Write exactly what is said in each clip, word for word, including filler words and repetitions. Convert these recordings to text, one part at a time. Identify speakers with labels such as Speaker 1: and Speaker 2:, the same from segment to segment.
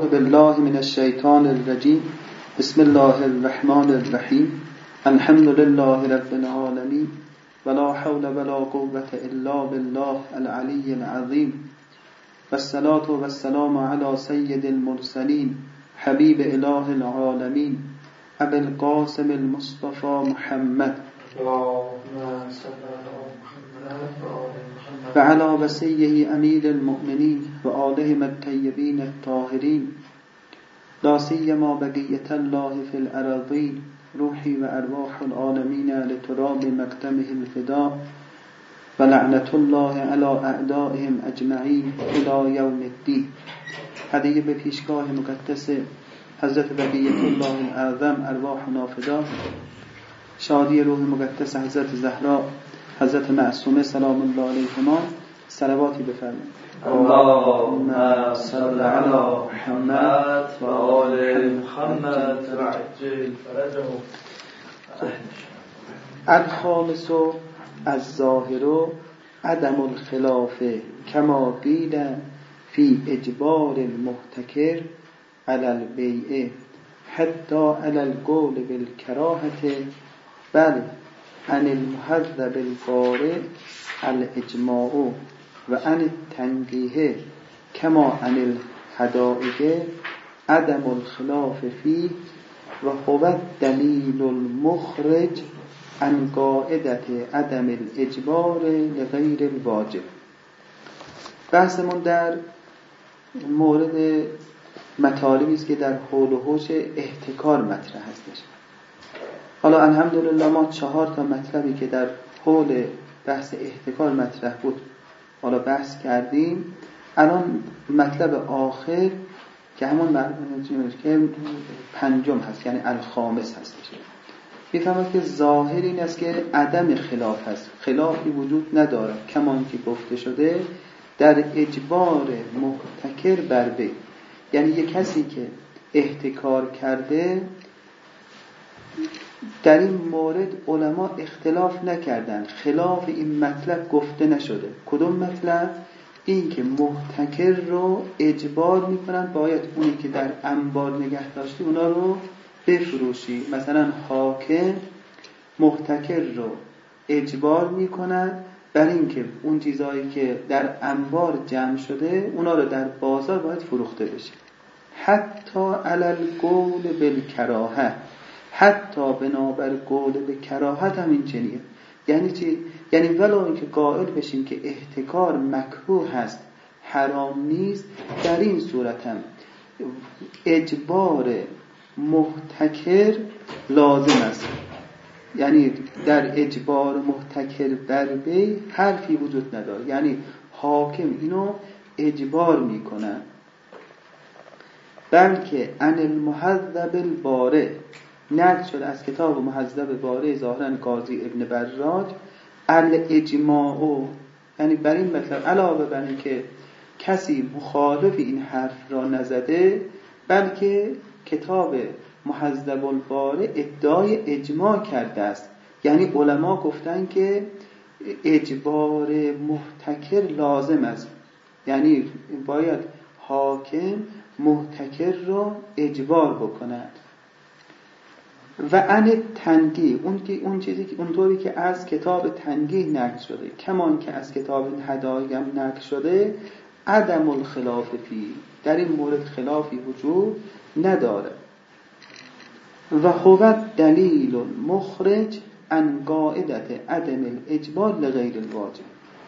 Speaker 1: أعوذ بالله من الشيطان الرجيم بسم الله الرحمن الرحيم الحمد لله رب العالمين ولا حول ولا قوة إلا بالله العلي العظيم والصلاة والسلام على سيد المرسلين حبيب إله العالمين أبي القاسم المصطفى محمد وعلى وصيه أمير المؤمنين وآلهم الطيبين الطاهرين لا سيما بقية الله في الأراضين روحي وأرواح العالمين لتراب مقدمه الفداء ولعنة الله على أعدائهم أجمعين إلى يوم الدين. هدیه به پیشگاه مقدس حضرت بقیت الله الاعظم ارواحنا فدا. شادی روح مقدس حضرت زهرا حضرت معصومه سلام الله علیهما. صلواتی بفرمایید.
Speaker 2: اللهم صل علی محمد و آل محمد و عجل فرجه.
Speaker 1: الخامس الظاهر عدم الخلاف كما قيل في اجبار المحتكر على البيع حتى على القول بالكراهة بل عن المهذب البارئ الاجماع وعن التنقيه كما عن الحدائق عدم الخلاف فيه وهو الدليل المخرج عن قاعدة عدم الإجبار لغير الواجب. بحثمون در مورد مطالبی است که در حول و حوش احتکار مطرح هستش. حالا الحمدلله ما چهار تا مطلبی که در حول بحث احتکار مطرح بود حالا بحث کردیم. الان مطلب آخر که همون مربوط که پنجم هست، یعنی الخامس هستش. میفهمد که ظاهر این است که عدم خلاف هست، خلافی وجود نداره کمان که گفته شده در اجبار محتکر بر بی، یعنی یک کسی که احتکار کرده در این مورد علما اختلاف نکردن، خلاف این مطلب گفته نشده. کدوم مطلب؟ این که محتکر رو اجبار میکنن باید اونی که در انبار نگه داشتی اونا رو بفروشی. مثلا حاکم محتکر رو اجبار میکنن بر این که اون چیزایی که در انبار جمع شده اونا رو در بازار باید فروخته بشه. حتی علل قول بالکراهه، حتی بنابر قول به کراهت هم این چنیه. یعنی چی؟ یعنی ولو اینکه قائل بشیم که احتکار مکروه هست، حرام نیست، در این صورت هم اجبار محتکر لازم است. یعنی در اجبار محتکر بر بی حرفی وجود نداره، یعنی حاکم اینو اجبار میکنه. بلکه عن المهذب البارئ نقل شده از کتاب مهذب بارئ ظاهرا قاضی ابن براج الاجماع، یعنی بر این مطلب علاوه بر این که کسی مخالف این حرف را نزده بلکه کتاب مهذب البارئ ادعای اجماع کرده است. یعنی علما گفتن که اجبار محتکر لازم است، یعنی باید حاکم محتکر را اجبار بکند. و عن تنقیه، اون که اون چیزی که اونطوری که از کتاب تنقیه نقل شده کمان که از کتاب هدایق هم نقل شده عدم الخلاف فی، در این مورد خلافی وجود نداره. و هو دلیل مخرج عن قاعدت عدم الاجبار لغیر الواجب.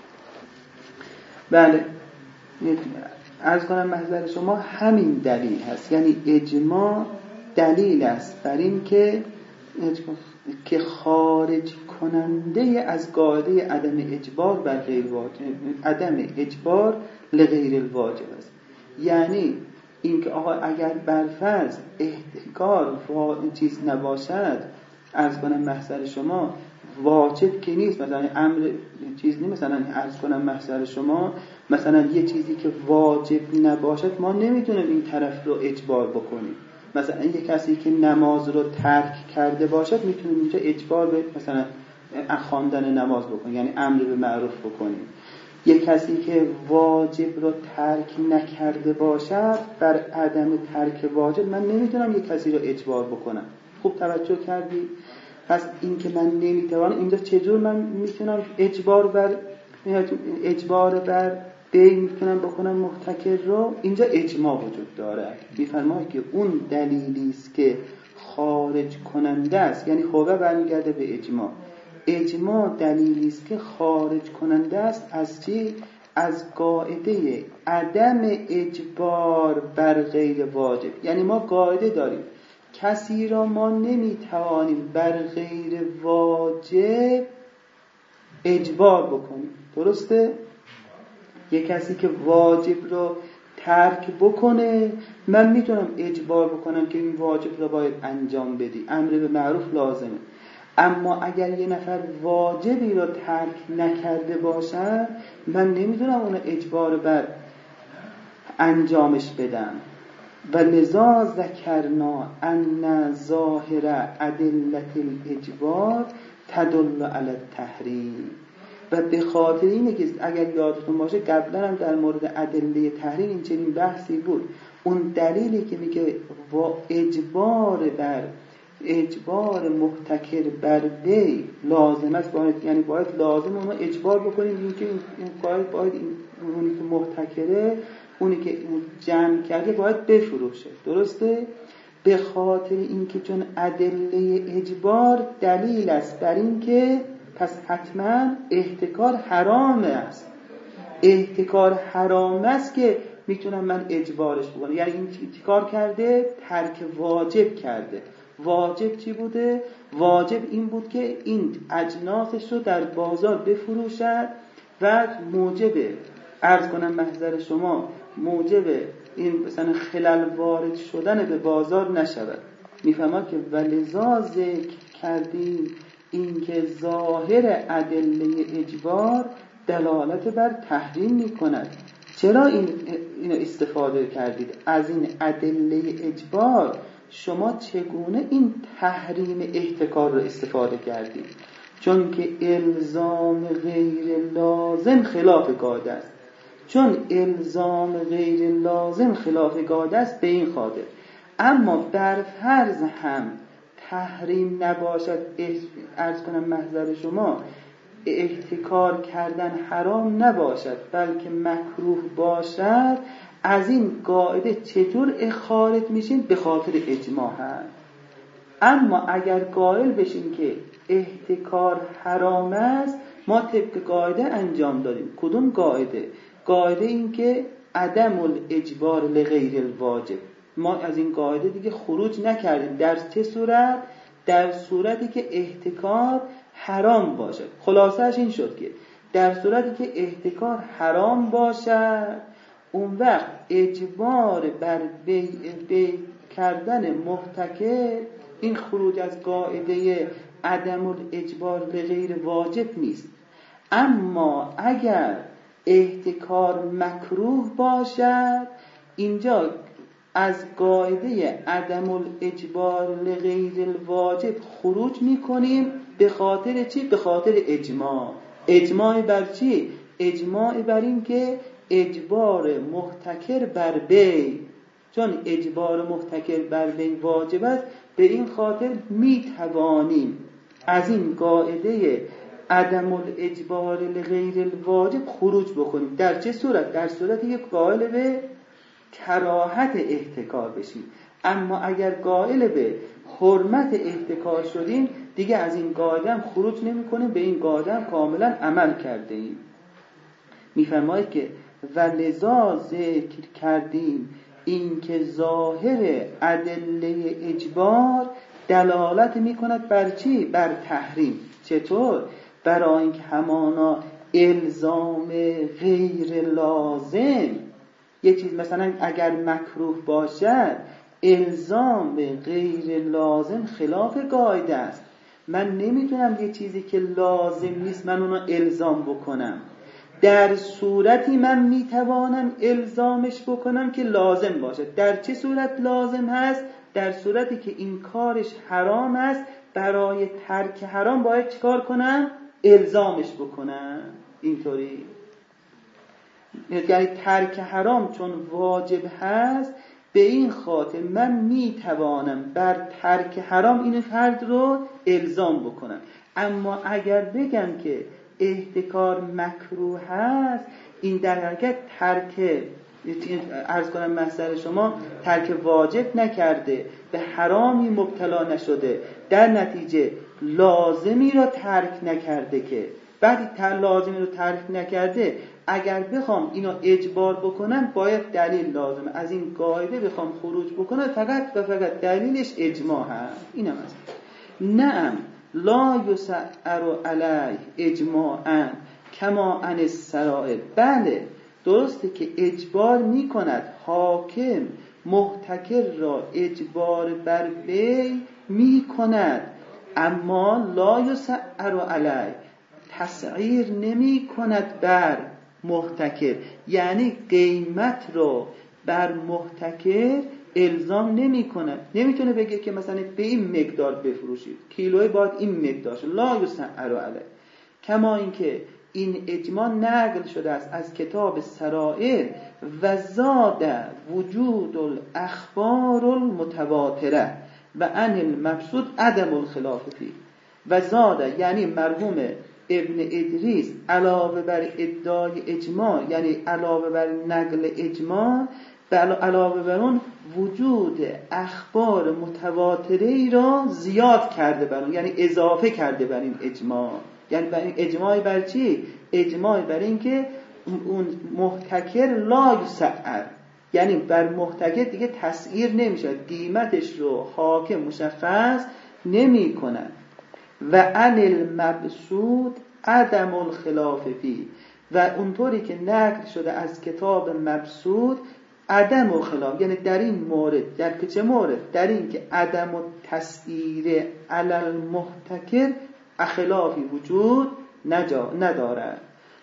Speaker 1: بله عرض کنم محضر شما همین دلیل هست، یعنی اجماع دلیل است بر این که که خارج کننده از قاعده عدم اجبار بر غیر واجب، عدم اجبار لغیر الواجب است. یعنی این که آقا اگر برفرض احتکار این چیز نباشد، عرض کنم محضر شما واجب که نیست، مثلا امر چیز نیست، مثلا عرض کنم محضر شما مثلا یه چیزی که واجب نباشد ما نمیتونیم این طرف رو اجبار بکنیم. مثلا یه کسی که نماز رو ترک کرده باشد میتونیم اینجا اجبار به مثلا خواندن نماز بکنیم، یعنی امر به معروف بکنیم. یک کسی که واجب رو ترک نکرده باشد بر عدم ترک واجب من نمیتونم یک کسی رو اجبار بکنم. خوب توجه کردی؟ پس این که من نمیتوانم، اینجا چجور من میتونم اجبار بر اجبار بر بی میتونم بکنم محتکر رو؟ اینجا اجماع وجود داره. میفرماید که اون دلیلی است که خارج کننده است، یعنی خوبه برمیگرده به اجماع. اجماع دلیلی است که خارج کننده است از چی؟ از قاعده عدم اجبار بر غیر واجب. یعنی ما قاعده داریم کسی را ما نمیتوانیم بر غیر واجب اجبار بکنیم. درسته؟ یک کسی که واجب رو ترک بکنه من میتونم اجبار بکنم که این واجب رو باید انجام بدی، امر به معروف لازمه. اما اگر یه نفر واجبی رو ترک نکرده باشه من نمیتونم اون اجبار بر انجامش بدم. و لذا ذکرنا ان ظاهر ادلت الاجبار تدل علی التحریم. و به خاطر اینه که اگر یادتون باشه قبلا هم در مورد ادله تحریم این چنین بحثی بود. اون دلیلی که میگه با اجبار بر اجبار محتکر بر وی لازم است، باید یعنی باید لازم اونو اجبار بکنیم اینکه این باید باید این اونی که محتکره، اونی که جمع کرده باید بفروشه. درسته؟ به خاطر اینکه چون ادله اجبار دلیل است بر اینکه پس حتما احتکار حرام است. احتکار حرام است که میتونم من اجبارش بکنم. یعنی این احتکار کرده ترک واجب کرده. واجب چی بوده؟ واجب این بود که این اجناسش رو در بازار بفروشد و موجب عرض کنم محضر شما موجب این مثلا خلل وارد شدن به بازار نشود. میفهمم که ولذا ذکر کردیم این که ظاهر ادله اجبار دلالت بر تحریم میکند. چرا این اینو استفاده کردید از این ادله اجبار؟ شما چگونه این تحریم احتکار رو استفاده کردید؟ چون که الزام غیر لازم خلاف قاعده است. چون الزام غیر لازم خلاف قاعده است به این خاطر. اما در فرض هم تحریم نباشد، عرض کنم محضر شما احتکار کردن حرام نباشد بلکه مکروه باشد، از این قاعده چطور خارج میشین؟ به خاطر اجماع هست. اما اگر قائل بشین که احتکار حرام است ما طبق قاعده انجام دادیم. کدوم قاعده؟ قاعده این که عدم الاجبار لغیر الواجب. ما از این قاعده دیگه خروج نکردیم. در چه صورت؟ در صورتی که احتکار حرام باشد. خلاصش این شد که در صورتی که احتکار حرام باشد اون وقت اجبار بر بی, بی کردن محتکر این خروج از قاعده عدم الاجبار لغیر واجب نیست. اما اگر احتکار مکروه باشد اینجا از قاعده عدم الاجبار لغیر الواجب خروج میکنیم. به خاطر چی؟ به خاطر اجماع. اجماع بر چی؟ اجماع بر این که اجبار محتکر بر بی، چون اجبار محتکر بر بی واجب است به این خاطر میتوانیم از این قاعده عدم الاجبار لغیر الواجب خروج بکنیم. در چه صورت؟ در صورتی که قائل به کراهت احتکار بشیم. اما اگر قائل به حرمت احتکار شدیم دیگه از این قاعده هم خروج نمی کنیم، به این قاعده هم کاملا عمل کرده ایم. میفرماید که ولذا ذکر کردیم این که ظاهر ادله اجبار دلالت می کند بر چی؟ بر تحریم. چطور؟ برای اینکه همانا الزام غیر لازم، یه چیز مثلا اگر مکروه باشد الزام غیر لازم خلاف قاعده است. من نمیتونم یه چیزی که لازم نیست من اونو الزام بکنم. در صورتی من میتوانم الزامش بکنم که لازم باشه. در چه صورت لازم هست؟ در صورتی که این کارش حرام است. برای ترک حرام باید چیکار کنم؟ الزامش بکنم. اینطوری یعنی ترک حرام چون واجب هست، به این خاطر من میتوانم بر ترک حرام این فرد رو الزام بکنم. اما اگر بگم که احتکار مکروه هست، این در حقیقت ترک، عرض کنم محضر شما، ترک واجب نکرده، به حرامی مبتلا نشده، در نتیجه لازمی رو ترک نکرده. که بعد تر لازمی رو ترک نکرده، اگر بخوام اینو اجبار بکنم باید دلیل لازمه. از این قاعده بخوام خروج بکنم فقط و فقط دلیلش اجماع هست. این هم هست. نعم لا یسعر علیه اجماعا کما عن السرائر. بله درسته که اجبار می کند حاکم محتکر را اجبار بر بی می کند، اما لا یسعر علیه تسعیر نمی کند بر محتکر. یعنی قیمت رو بر محتکر الزام نمی کند. نمیتونه بگه که مثلا به این مقدار بفروشید، کیلوی باید این مقدار شد. لا یسعر علیه. کما اینکه این اجماع نقل شده است از کتاب سرائر و زاد وجود الاخبار المتواتره و عن المبسوط عدم الخلاف فيه. و زاد یعنی مرحوم ابن ادریس علاوه بر ادعای اجماع، یعنی علاوه بر نقل اجماع، علاوه بر اون وجود اخبار متواتره را زیاد کرده بر اون، یعنی اضافه کرده بر این اجماع. یعنی بر این اجماع بر چی؟ اجماع بر این که اون محتکر لا یسعر، یعنی بر محتکر دیگه تسعیر نمیشه، قیمتش رو حاکم مشخص نمی کند. و عن المبسوط عدم الخلاف فيه. و اونطوری که نقل شده از کتاب مبسوط عدم الخلاف، یعنی در این مورد، در که چه مورد؟ در این که عدم التسعیر علی المحتکر اخلافی وجود ندارد.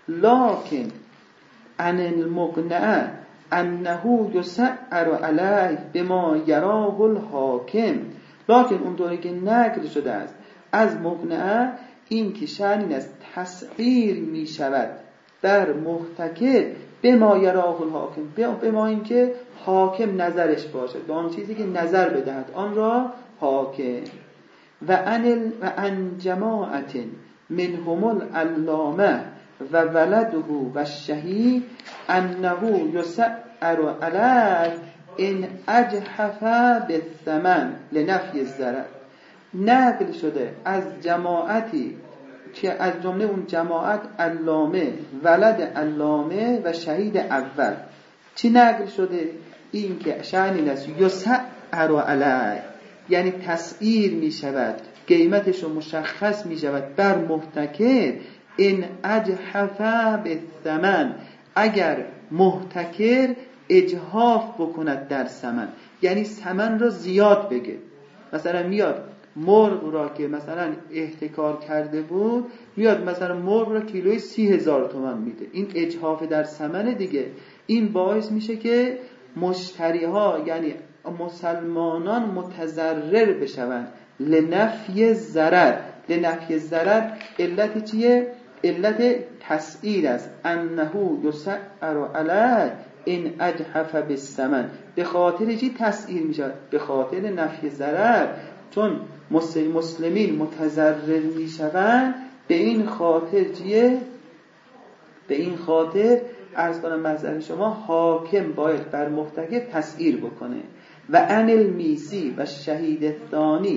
Speaker 1: لکن عن المقنع انه یسعر علیه بما یراه الحاکم. لکن اونطوری که نقل شده است از مقنع این که شأن این است تسعیر می شود بر محتکر به ما یراه الحاکم، به ما این که حاکم نظرش باشد، به آن چیزی که نظر بدهد آن را حاکم. و عن و عن جماعت منهم العلامه و ولده و الشهید انه یسعر علیه ان اجحف بالثمن لنفی الضرر. نقل شده از جماعتی که از جمله اون جماعت علامه، ولد علامه و شهید اول. چی نقل شده؟ این که شأن این است یسعر علیه، یعنی تسعیر می شود، قیمتش رو مشخص می شود بر محتکر ان اجحف بالثمن، اگر محتکر اجحاف بکند در ثمن، یعنی ثمن را زیاد بگه. مثلا میاد مرغ را که مثلا احتکار کرده بود، میاد مثلا مرغ را کیلوی سی هزار تومان میده، این اجحاف در ثمن دیگه. این باعث میشه که مشتری ها یعنی مسلمانان متضرر بشوند. لنفی ضرر، لنفی ضرر علت چیه؟ علت تسعیر است. انه یسعر علیه این اجحف بالثمن. به خاطر چی تسعیر میشه؟ به خاطر نفی ضرر، چون مسلمین متضرر میشوند. به این خاطر چیه؟ به این خاطر عرض کنم معذرت شما، حاکم باید بر محتکر تسعیر بکنه. و عن المیسی و شهید الثانی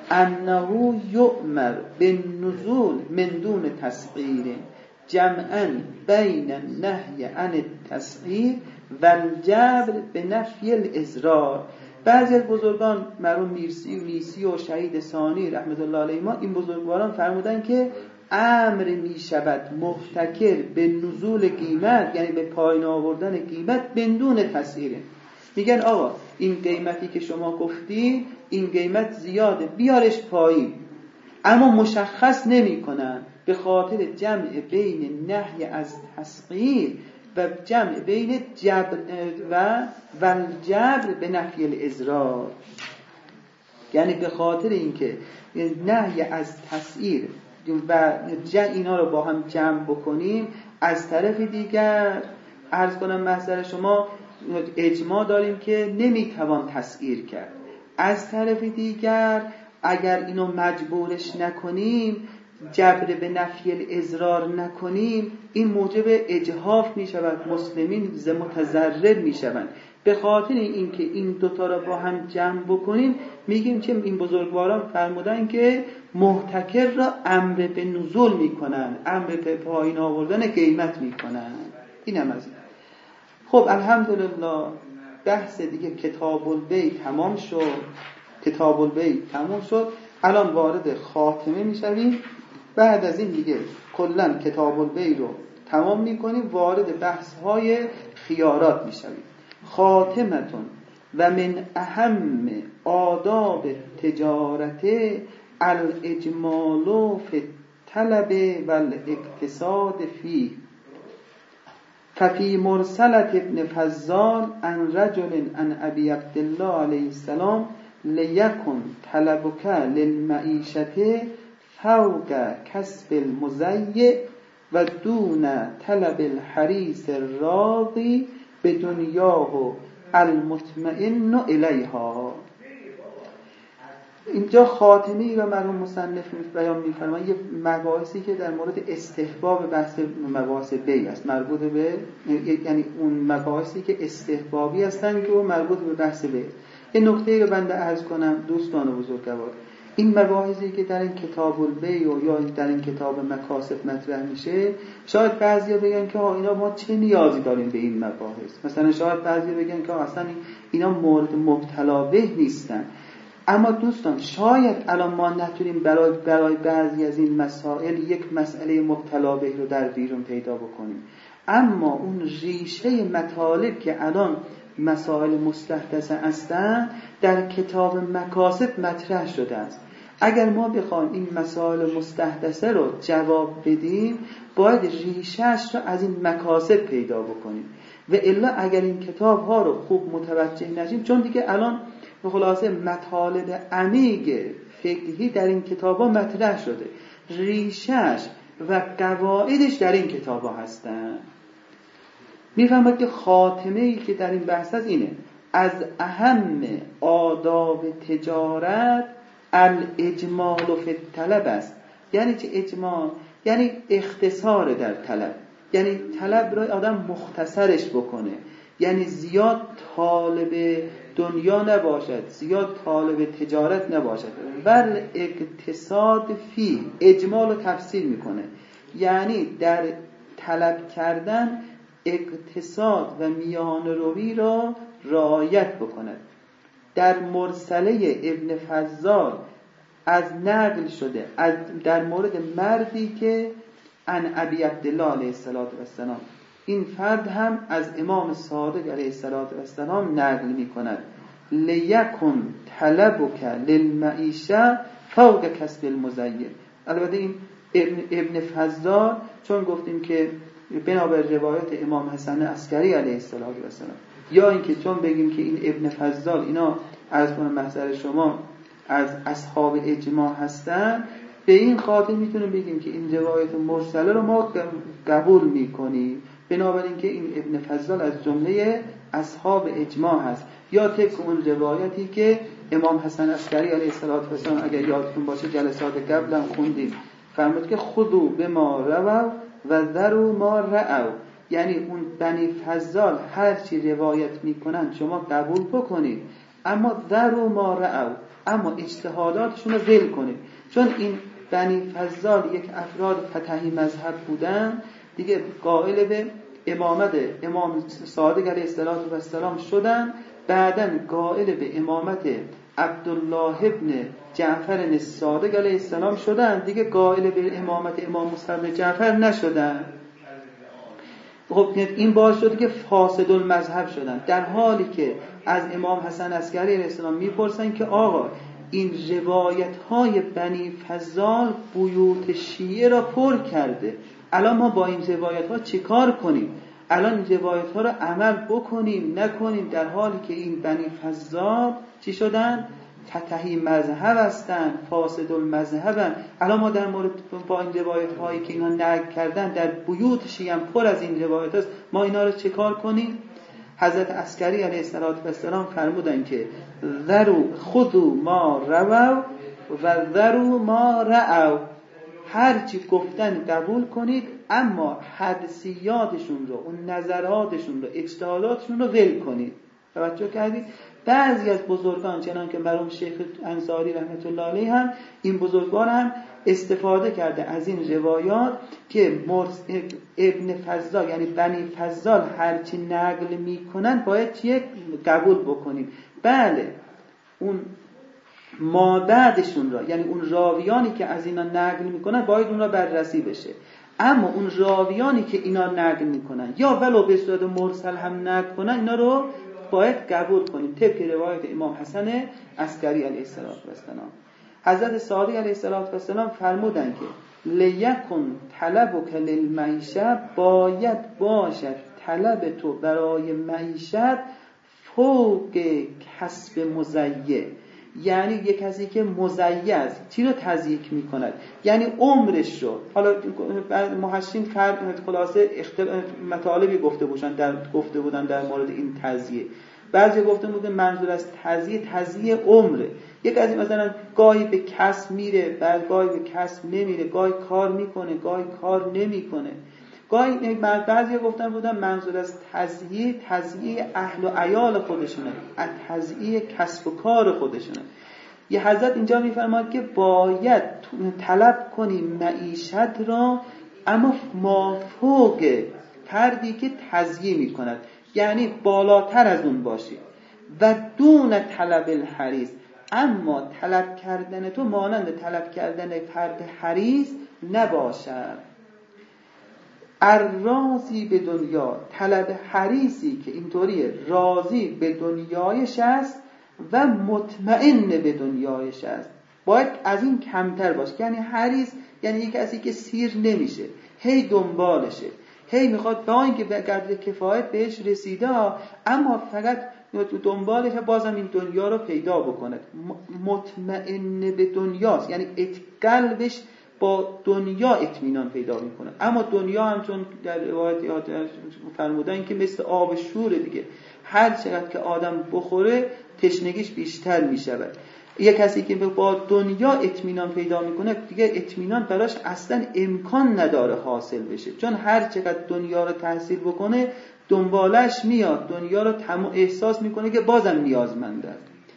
Speaker 1: انه یؤمر بالنزول من دون تسعیر جمعا بین النهی عن التسعیر و الجبر بنفی الازرار. بعضی از بزرگان مرحوم میرسی و میسی و شهید ثانی رحمت الله علیهما، این بزرگواران فرمودن که امر می شود محتکر به نزول قیمت، یعنی به پایین آوردن قیمت بدون تسعیر. میگن آقا این قیمتی که شما گفتی این قیمت زیاده، بیارش پایین، اما مشخص نمی کنن به خاطر جمع بین نهی از تسعیر و جمع بین جبر و والجبر به نفی الازرار. یعنی به خاطر اینکه نهی از تسعیر و اینا رو با هم جمع بکنیم، از طرف دیگر عرض کنم محضر شما اجماع داریم که نمیتوان تسعیر کرد. از طرف دیگر اگر اینو مجبورش نکنیم، جبر به نفی الاضرار نکنیم، این موجب اجحاف می شود، مسلمین ز متضرر می شوند. به خاطر اینکه این دوتا را با هم جمع بکنیم میگیم که این بزرگواران فرمودن که محتکر را امر به نزول می کنن، امر به پایین آوردن قیمت می کنن. این هم از این. خب الحمدلله بحث دیگه کتاب البیع تمام شد. کتاب البیع تمام شد. الان وارد خاتمه میشویم. بعد از این دیگه کلا کتاب البیع رو تمام میکنیم، وارد بحث های خیارات میشویم. خاتمتون و من اهم آداب تجارت الاجمال فی الطلب و الاقتصاد فیه. ففي مرسلة ابن فضال عن رجل عن أبي عبد الله عليه السلام ليكن طلبك للمعيشة فوق كسب المزيع ودون طلب الحريص الراضي بدنياه المطمئن إليها. اینجا خاتمی و مرحوم مصنف بیان می‌فرمایند یه مباحثی که در مورد استحباب بحث مباحث بیع است، مربوط به، یعنی اون مباحثی که استحبابی هستند که مربوط به بحث بیع. یه نکته رو بنده عرض کنم دوستان بزرگوار، این مباحثی که در این کتاب البیع یا در این کتاب مکاسب مطرح میشه، شاید بعضیا بگن که ها اینا ما چه نیازی داریم به این مباحث، مثلا شاید بعضیا بگن که اصلا اینا مورد مبتلا به نیستن. اما دوستان شاید الان ما نتونیم برای برای بعضی از این مسائل یک مسئله مبتلا به رو در بیرون پیدا بکنیم، اما اون ریشه مطالب که الان مسائل مستحدثه هستند در کتاب مکاسب مطرح شده است. اگر ما بخوایم این مسائل مستحدثه رو جواب بدیم، باید ریشه‌اش رو از این مکاسب پیدا بکنیم، و الا اگر این کتاب ها رو خوب متوجه نشیم، چون دیگه الان به خلاصه مطالب عمیق فقهی در این کتاب ها مطرح شده، ریشه‌اش و قواعدش در این کتاب ها هستن. میفهمد که خاتمه ای که در این بحث هست اینه: از اهم آداب تجارت الاجمال فی الطلب است. یعنی چه اجمال؟ یعنی اختصار در طلب، یعنی طلب را آدم مختصرش بکنه، یعنی زیاد طالب دنیا نباشد، زیاد طالب تجارت نباشد. ول اقتصاد فی، اجمال رو تفسیر میکنه، یعنی در طلب کردن اقتصاد و میان روی را رعایت بکند. در مرسله ابن فضال از نقل شده از در مورد مردی که عن ابی عبدالله علیه السلام، این فرد هم از امام صادق علیه السلام نقل می کند: لیکن طلبک للمعیشه فوق کسب المزیع. البته این ابن, ابن فضال، چون گفتیم که بنابر روایت امام حسن عسکری علیه السلام، یا اینکه چون بگیم که این ابن فضال اینا از من محضر شما از اصحاب اجماع هستن، به این خاطر میتونیم بگیم که این روایت مرسله رو ما قبول میکنیم، بنابراین که این ابن فضال از جمله اصحاب اجماع هست. یا طبق اون روایتی که امام حسن عسکری علیه السلام، اگر یادتون باشه جلسات قبلا خوندیم، فرمود که خذوا بما رووا و ذروا ما رأوا، یعنی اون بنی فضال هر چی روایت میکنن شما قبول بکنید، اما ذروا ما رأوا، اما اجتهاداتشون رو ذل کنید. چون این بنی فضال یک افراد فتحی مذهب بودن، دیگه قائل به امامت امام صادق علیه السلام شدن، بعداً قائل به امامت عبدالله ابن جعفر الصادق علیه السلام شدن، دیگه قائل به امامت امام مصطفی جعفر نشدن. خب این باعث شد که فاسد المذهب شدن، در حالی که از امام حسن عسکری علیه السلام میپرسن که آقا این روایت های بنی فضال بیوت شیعه را پر کرده، الان ما با این روایت ها چی کار کنیم؟ الان این روایت ها را عمل بکنیم نکنیم، در حالی که این بنی فضال چی شدن؟ تتهی مذهب هستن، فاسد المذهبن. الان ما در مورد با این روایت هایی که اینا نقل کردن در بیوت شیعه پر از این روایت هست، ما اینا رو چه کار کنیم؟ حضرت عسکری علیه السلام فرمودن که ذرو خذوا ما رووا و ذرو ما رأوا، هر چی گفتن قبول کنید اما حدسیاتشون رو، اون نظراتشون رو، اجتهاداتشون رو ول کنید. توجه کردید؟ بعضی از بزرگان چنان که مرحوم شیخ انصاری رحمت الله علیه هم، این بزرگان هم استفاده کرده از این روایات که ابن فضال یعنی بنی فضال هرچی نقل میکنن باید چیه قبول بکنیم. بله اون ما بعدشون را، یعنی اون راویانی که از اینا نقل میکنن باید اون را بررسی بشه، اما اون راویانی که اینا نقل میکنن یا ولو به صورت مرسل هم نقل کنن اینا رو باید قبول کنیم طبق روایت امام حسن عسکری علیه السلام. حضرت صادق علیه السلام فرمودن که لیکن طلبک للمعیشه، باید باشد طلب تو برای معیشت فوق کسب مزیع، یعنی یک کسی که مزیع است، چی رو تزییک میکند؟ یعنی عمرش رو. حالا محشین فرد خلاصه مطالبی گفته بودن در گفته بودن در مورد این تزییع. بعضی گفته بودن منظور از تزییع تزییع عمره. یک از مثلا گاهی به کسب میره، بعد گاهی به کسب نمیره، گاهی کار میکنه، گاهی کار نمیکنه. گاهی بعضی گفتن بودن منظور از تزییع تزییع اهل و عیال خودشونه، از تزییع کسب و کار خودشونه. یه حضرت اینجا میفرماد که باید طلب کنیم معیشت را، اما مافوق فردی که تزییع میکند، یعنی بالاتر از اون باشی. و دون طلب الحریص، اما طلب کردن تو مانند طلب کردن فرد حریص نباشد. الراضی به دنیا، طلب حریصی که اینطوریه راضی به دنیایش است و مطمئن به دنیایش است، باید از این کمتر باشه. یعنی حریص یعنی یک کسی که سیر نمیشه، هی دنبالشه، هی میخواد با اینکه به قدر کفایت بهش رسیده اما فقط دنبالش بازم این دنیا رو پیدا بکنه. مطمئن به دنیاست، یعنی قلبش با دنیا اطمینان پیدا میکنه. اما دنیا هم چون در روایت فرمودن که مثل آب شوره دیگه، هر چقدر که آدم بخوره تشنگیش بیشتر میشود. یک کسی که با دنیا اطمینان پیدا میکنه دیگه اطمینان براش اصلا امکان نداره حاصل بشه، چون هر چقدر دنیا رو تحصیل بکنه دنبالش میاد، دنیا رو تمام احساس میکنه که بازم نیازمنده.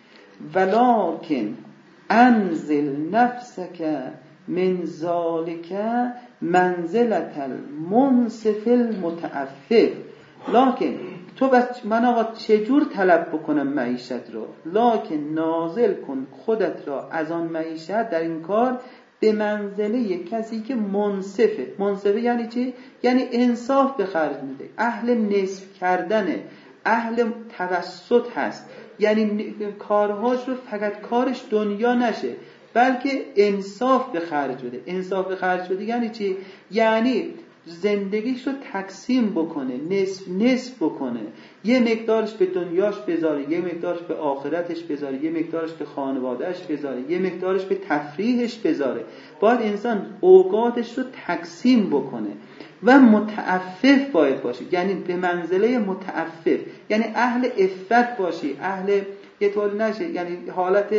Speaker 1: ولکن انزل نفسک من ذالک منزلت المنصف المتعفف. لکن تو بس من آقا چجور طلب بکنم معیشت رو؟ لکن نازل کن خودت را از آن معیشت در این کار به منزله یک کسی که منصفه. منصفه یعنی چی؟ یعنی انصاف به خرج میده، اهل نصف کردنه، اهل توسط هست، یعنی کارهاش رو فقط کارش دنیا نشه بلکه انصاف به خرج بده. انصاف به خرج بده یعنی چی؟ یعنی زندگیش رو تقسیم بکنه، نصف نصف بکنه، یه مقدارش به دنیاش بذاره، یه مقدارش به آخرتش بذاره، یه مقدارش به خانوادهش بذاره، یه مقدارش به تفریحش بذاره. باید انسان اوقاتش رو تقسیم بکنه و متعفف باید باشه، یعنی به منزله متعفف، یعنی اهل عفت باشی، اهل یه طور نشه، یعنی حالت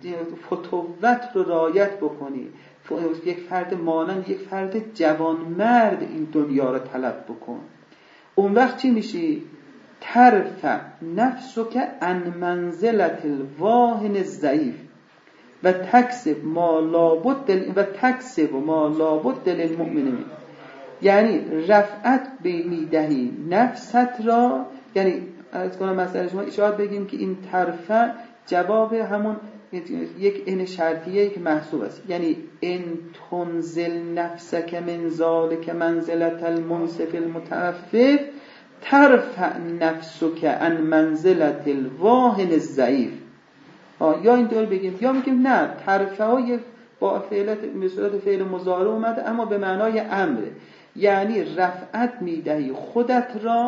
Speaker 1: فتوت رو رعایت بکنی، یک فرد مانند یک فرد جوانمرد این دنیا رو طلب بکن. اون وقت چی میشی؟ ترفع نفسک عن منزلت الواهن الضعیف و تکسب ما لابد و تکسب ما لابد للمؤمنین. یعنی رفعت به میدهی نفست را، یعنی از کنم مثلا شما اشاره بگیم که این ترفع جواب همون یک این شرطیه که محسوب است، یعنی ان تنزل نفسک من ذالک منزلت المنصف المتعفف ترفع نفسک عن منزلت الواهن الضعیف. یا اینطور بگیم یا میگیم نه، ترفع با فعلت به صورت فعل مضارع اومده اما به معنای امره، یعنی رفعت میدهی خودت را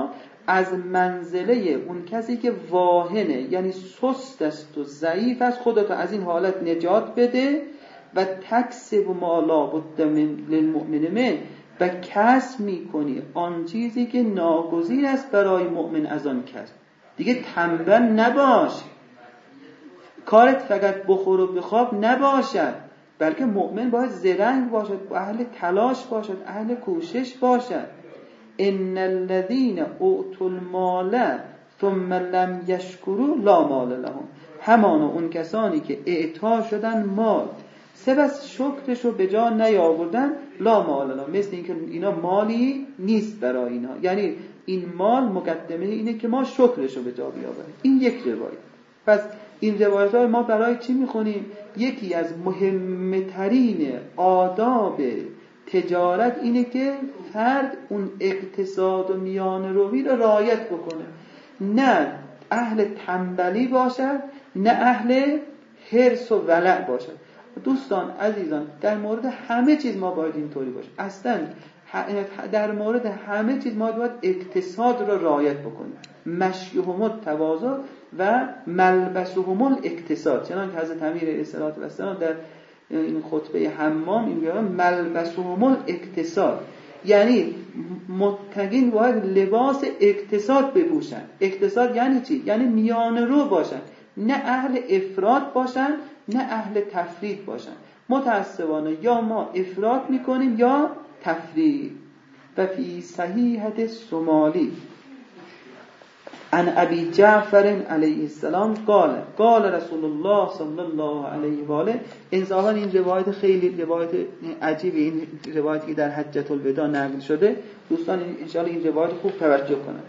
Speaker 1: از منزله اون کسی که واهنه، یعنی سست است و ضعیف است، خودتو از این حالت نجات بده و تکسب ما لا بد من للمؤمن من، و کسب میکنی آن چیزی که ناگزیر است برای مؤمن از آن کسب. دیگه تنبل نباش، کارت فقط بخور و بخواب نباشد، بلکه مؤمن باید زرنگ باشد، اهل تلاش باشد، اهل کوشش باشد. ان الذين اوتوا المال ثم لم يشكروا لا مال لهم، همانا اون کسانی که اعطا شدن مال سپس شکرش رو به جا نیاوردن، لا مال لهم، مثل اینکه اینا مالی نیست برای اینا، یعنی این مال مقدمه اینه که ما شکرش رو به جا بیاوریم. این یک روایت. پس این روایت ها ما برای چی میخونیم؟ یکی از مهمترین آداب تجارت اینه که فرد اون اقتصاد و میان روی رو رعایت بکنه، نه اهل تنبلی باشد، نه اهل حرص و ولع باشد. دوستان عزیزان، در مورد همه چیز ما باید اینطوری باشیم. اصلا در مورد همه چیز ما باید اقتصاد را رعایت بکنیم. مشیهم التواضع و ملبسهم الاقتصاد، چنانکه حضرت امیر علیه السلام در این خطبه حمام این میگه ملبسهم الاقتصاد، یعنی متقین باید لباس اقتصاد بپوشن. اقتصاد یعنی چی؟ یعنی میان رو باشن، نه اهل افراط باشن نه اهل تفریط باشن. متاسفانه یا ما افراط میکنیم یا تفریط. و فی صحیحة الصومالی عن ابی جعفر علیه السلام قال قال رسول الله صلی الله علیه و آله. انصافا این روایت خیلی روایت عجیبی، این روایتی که در حجة الوداع نقل شده، دوستان ان شاء الله این روایت خوب توجه کنند.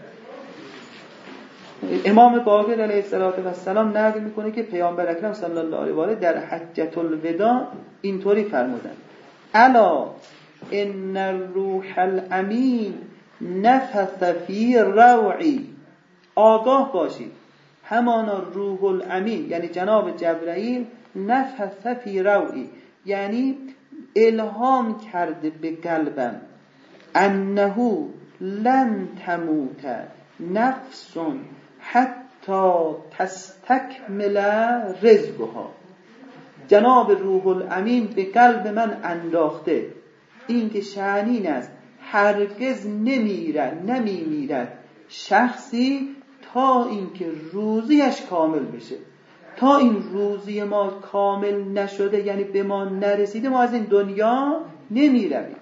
Speaker 1: امام باقر علیه السلام نقل میکنه که پیامبر اکرم صلی الله علیه و آله در حجة الوداع اینطوری فرمودند: الا ان الروح الامین نفث فی روعی، آگاه باشید همانا روح الامین یعنی جناب جبرائیل، نفث فی روعی یعنی الهام کرده به قلبم، انه لن تموت نفس حتی تستکمل رزقها. جناب روح الامین به قلب من انداخته این که شأنین است هرگز نمیرد نمیمیرد شخصی تا اینکه روزیش کامل بشه. تا این روزی ما کامل نشده، یعنی به ما نرسیده، ما از این دنیا نمیرویم.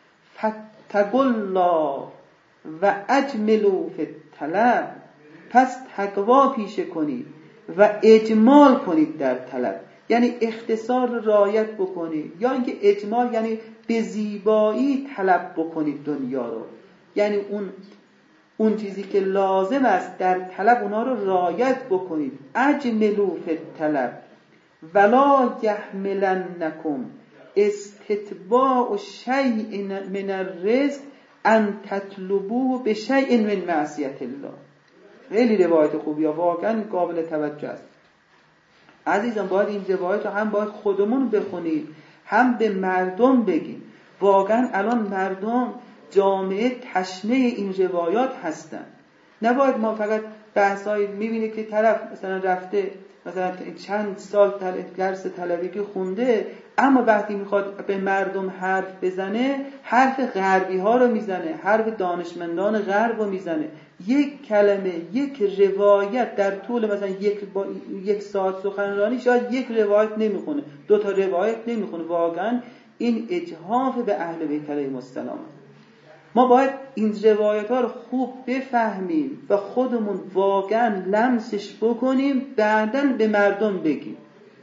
Speaker 1: فتقوا و اجملوا فی الطلب، پس تقوا پیشه کنید و اجمال کنید در طلب، یعنی اختصار رعایت بکنید، یا اینکه اجمال یعنی به زیبایی طلب بکنید دنیا رو، یعنی اون اون چیزی که لازم است در طلب اونها رو رعایت بکنید. اجملوا فی الطلب ولا یحملنکم استتباع شیء من الرزق ان تطلبوه بشیء من معصیت الله. خیلی روایت خوبیه، واقعا قابل توجه است. عزیزان باید این روایت رو هم باید خودمون بخونید، هم به مردم بگیم. واقعا الان مردم جامعه تشنه این روایات هستن. نباید ما فقط بحثایی میبینه که طرف مثلا رفته مثلا چند سال درس طلبی خونده، اما وقتی میخواد به مردم حرف بزنه حرف غربی ها رو میزنه، حرف دانشمندان غرب رو میزنه. یک کلمه، یک روایت در طول مثلا یک, با... یک ساعت سخنرانی شاید یک روایت نمیخونه، دو تا روایت نمیخونه. واقعا این اجحاف به اهل بیت علیهم السلام. ما باید این روایت ها رو خوب بفهمیم و خودمون واقعا لمسش بکنیم، بعداً به مردم بگیم.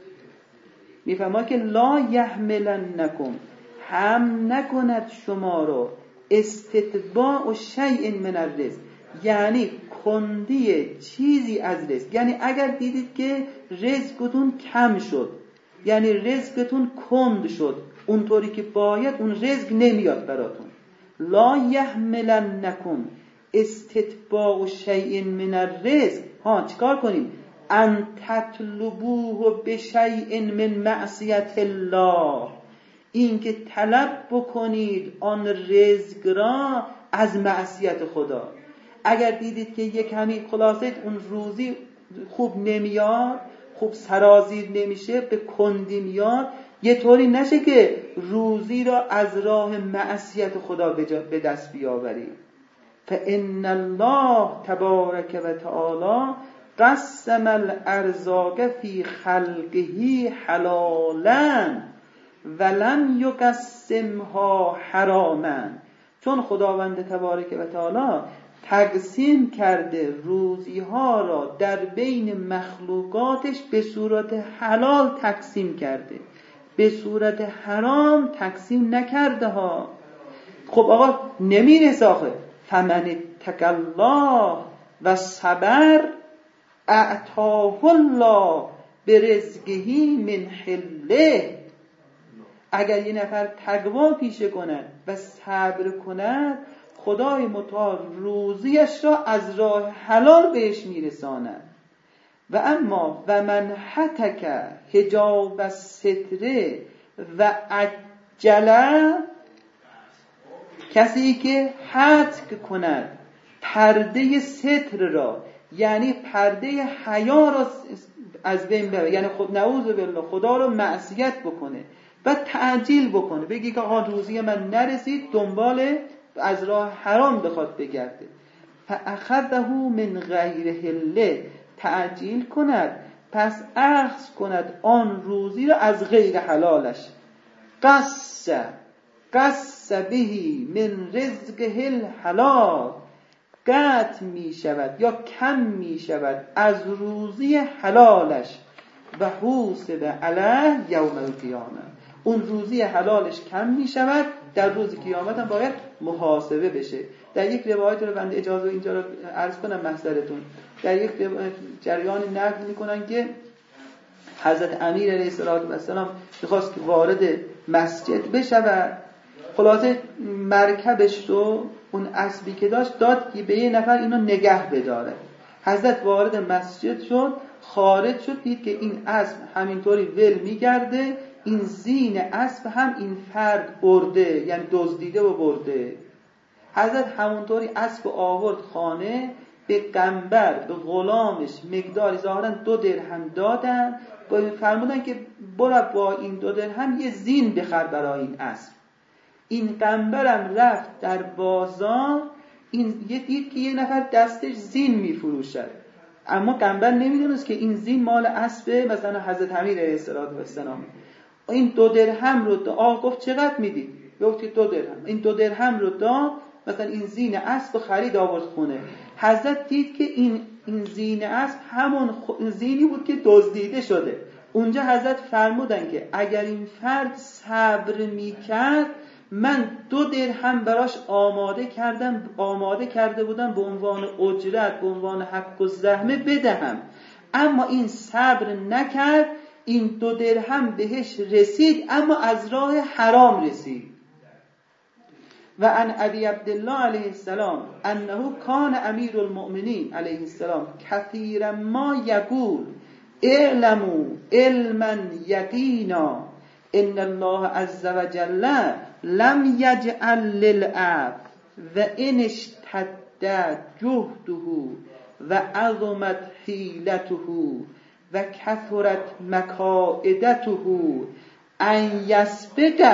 Speaker 1: میفهمه که لا یحملنکم، هم نکند شما رو استتباع شیء من الرزق، یعنی کندی چیزی از رزق. یعنی اگر دیدید که رزقتون کم شد، یعنی رزقتون کند شد، اونطوری که باید اون رزق نمیاد براتون. لا یحملنکم استتباع شیء من الرزق، ها چیکار کنیم؟ ان تطلبوه بشیء من معصیت الله، این که طلب بکنید آن رزق را از معصیت خدا. اگر دیدید که یک کمی خلاصه اون روزی خوب نمیاد، خوب سرازیر نمیشه، به کندی میاد، یه طوری نشه که روزی را از راه معصیت خدا به دست بیاوری. فإن الله تبارک و تعالی قسم الارزاق فی خلقه حلالا ولم یقسمها حراما. چون خداوند تبارک و تعالی تقسیم کرده روزی ها را در بین مخلوقاتش به صورت حلال تقسیم کرده، به صورت حرام تقسیم نکرده ها. خب آقا نمیرسه آخه. فمن اتقی الله و صبر اعطاه الله برزقه من حله. اگر یه نفر تقوا پیشه کند و صبر کند، خدای متعال روزیش را از راه حلال بهش میرساند. و اما و من حتک حجاب الستر و عجله، کسی که حتک کند پرده ستر را، یعنی پرده حیا را از بین ببره، یعنی خود نعوذ بالله خدا رو معصیت بکنه و تعجیل بکنه، بگی که آقا روزی من نرسید، دنبال از راه حرام بخواد بگرده، فاخذه من غیر حله، تعجیل کند پس اخذ کند آن روزی را از غیر حلالش. قص قص بهی من رزقه الحلال، قطع می شود یا کم می شود از روزی حلالش. و حوسب علیه یوم القیامه، اون روزی حلالش کم می شود، در روز قیامت هم باید محاسبه بشه. در یک روایت رو بنده اجازه اینجا رو عرض کنم محضرتون، در یک جریان نقل میکنن که حضرت امیر علیه السلام میخواست که وارد مسجد بشود، خلاصه مرکبش رو، اون اسبی که داشت داد که به یه نفر اینو نگه بداره. حضرت وارد مسجد شد، خارج شد، دید که این اسب همینطوری ول میگرده، این زین اسب هم این فرد برده، یعنی دزدیده و برده. حضرت همونطوری اسب آورد خانه، به قنبر به غلامش مقداری ظاهرا دو درهم دادن، فرمودن که برو با این دو درهم یه زین بخر برای این اسب. این قنبرم رفت در بازار، این یه دید که یه نفر دستش زین میفروشد، اما قنبر نمیدونست که این زین مال اسب مثلا حضرت امیر علیه السلام. این دو درهم رو داد، آقا گفت چقدر میدی؟ گفت دو درهم. این دو درهم رو داد، مثلا این زین اسب خرید آورد خونه. حضرت دید که این این زین اسب همون زینی بود که دزدیده شده. اونجا حضرت فرمودن که اگر این فرد صبر میکرد، من دو درهم براش آماده کردم آماده کرده بودم به عنوان اجرت، به عنوان حق و زحمه بدهم، اما این صبر نکرد، این دو درهم بهش رسید اما از راه حرام رسید. و عن ابی عبدالله علیه السلام انه کان امیر المؤمنین علیه السلام کثیرا ما یقول اعلموا علما یقینا ان الله عز وجل لم یجعل للعبد و ان اشتد جهده و عظمت حیلته و کثرت مکائدته ان یسبق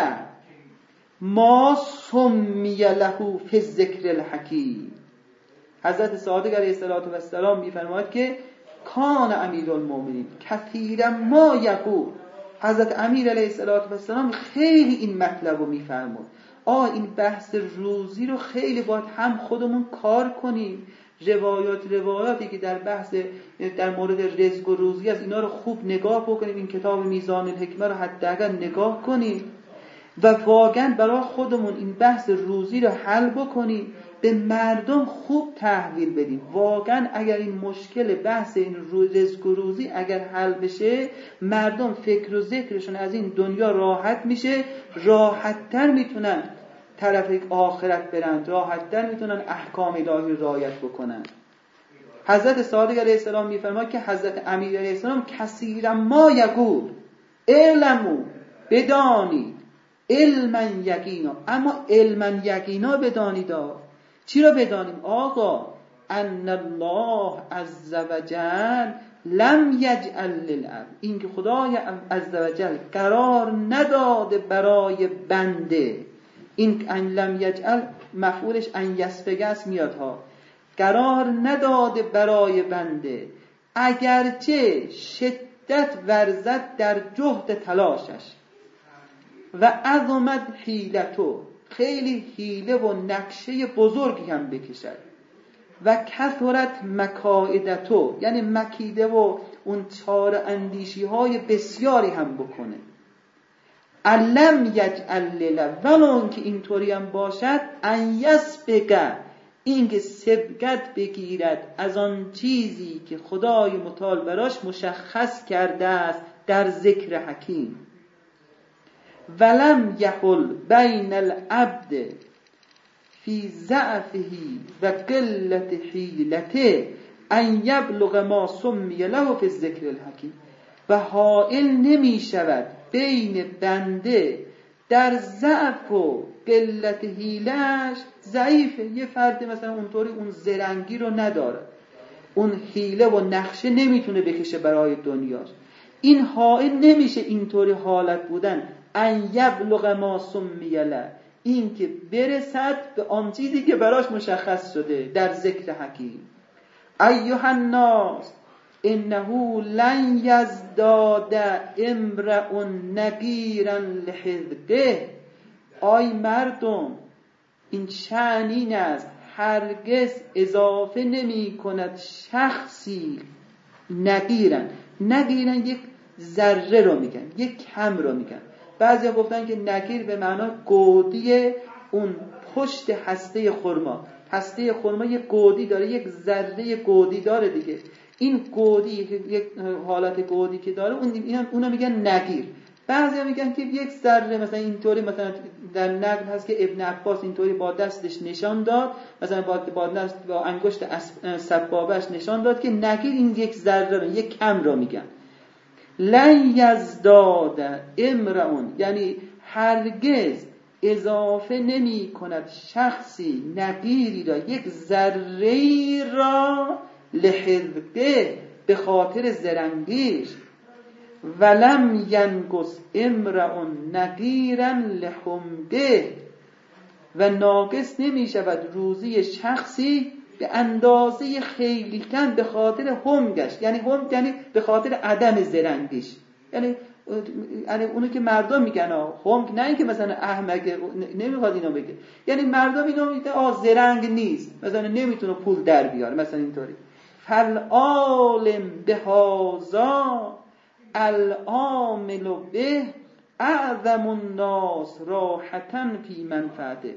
Speaker 1: ما سمی له فی الذکر الحکیم. حضرت صادق علیه السلام میفرماید که کان امیر المؤمنین کثیرا ما یقول، حضرت امیر علیه السلام خیلی این مطلب رو میفرمود. آه این بحث روزی رو خیلی باید هم خودمون کار کنیم، روایات روایاتی که در بحث در مورد رزق و روزی از اینا رو خوب نگاه بکنیم، این کتاب میزان الحکمه رو حداقل نگاه کنیم و واقعا برای خودمون این بحث روزی رو حل بکنیم، به مردم خوب تحویل بدیم. واقعا اگر این مشکل بحث این رزق و روزی اگر حل بشه، مردم فکر و ذکرشون از این دنیا راحت میشه، راحت‌تر میتونن طرف آخرت برن، راحت‌تر میتونن احکام الهی رعایت بکنن. حضرت صادق علیه السلام میفرماید که حضرت امیر علیه السلام کثیرا ما یقول اعلموا، بدانید، علما یقینا، اما علما یقینا بدانید. چی را بدانیم؟ آقا ان الله عز وجل لم یجعل للعبد، این که خدای عز وجل قرار نداده برای بنده، این ان لم یجعل مفعولش ان یسبگس میاد ها، قرار نداده برای بنده اگرچه شدت ورزد در جهد تلاشش و عظمت حیلتو، خیلی حیله و نقشه بزرگی هم بکشد، و کثرت مکائدتو، یعنی مکیده و اون چاره اندیشی های بسیاری هم بکنه. علم یجعل له، ولو که اینطوری هم باشد، ان یسبق، این که سبقت بگیرد از آن چیزی که خدای متعال براش مشخص کرده است در ذکر حکیم. ولم یحل بین العبد فی ضعفه و قلت حیلته ان یبلغ ما سمی له فی الذکر الحکیم، و حائل نمی شود بین بنده در ضعف و قلت حیلش. ضعیفه، یه فرد مثلا اونطوری اون زرنگی رو نداره، اون حیله و نقشه نمیتونه بکشه برای دنیاش، این حائل نمیشه اینطوری حالت بودن ان یبلغ ما سمی له، این که برسد به آن چیزی که براش مشخص شده در ذکر حکیم. ایها الناس انه لن یزداد امرء نقیرا لحذقه، آی مردم این شأن این است هرگز اضافه نمی کند شخصی نقیرا، نقیرا یک ذره رو میگن، یک کم رو میگن. بعضیا گفتن که نقیر به معنا گودی اون پشت هسته خرما، هسته خرما یک گودی داره، یک ذره گودی داره دیگه، این گودی یک حالت گودی که داره اون اونو میگن نقیر. بعضیا میگن که یک ذره، مثلا اینطوری، مثلا در نقل هست که ابن عباس اینطوری با دستش نشان داد، مثلا با با دست با انگشت سبابش نشان داد که نقیر این یک ذره رو، یک کم رو میگن. لن یزداد امرئ، یعنی هرگز اضافه نمی کند شخصی نقیری را، یک ذره‌ای را، لحذقه، به خاطر زرنگیش. ولم ینقص امرئ نقیرا لحمقه، و ناقص نمی شود روزی شخصی به اندازه خیلی کم به خاطر همگش، یعنی هم یعنی به خاطر عدم زرنگیش، یعنی یعنی اونو که مردم میگن هم، نه اینکه مثلا احمق، نمیخواد اینو بگه، یعنی مردم اینو میگن آ زرنگ نیست، مثلا نمیتونه پول در بیاره، مثلا اینطوری. فالعالم بهذا العامل به اعظم الناس راحتا فی منفعته.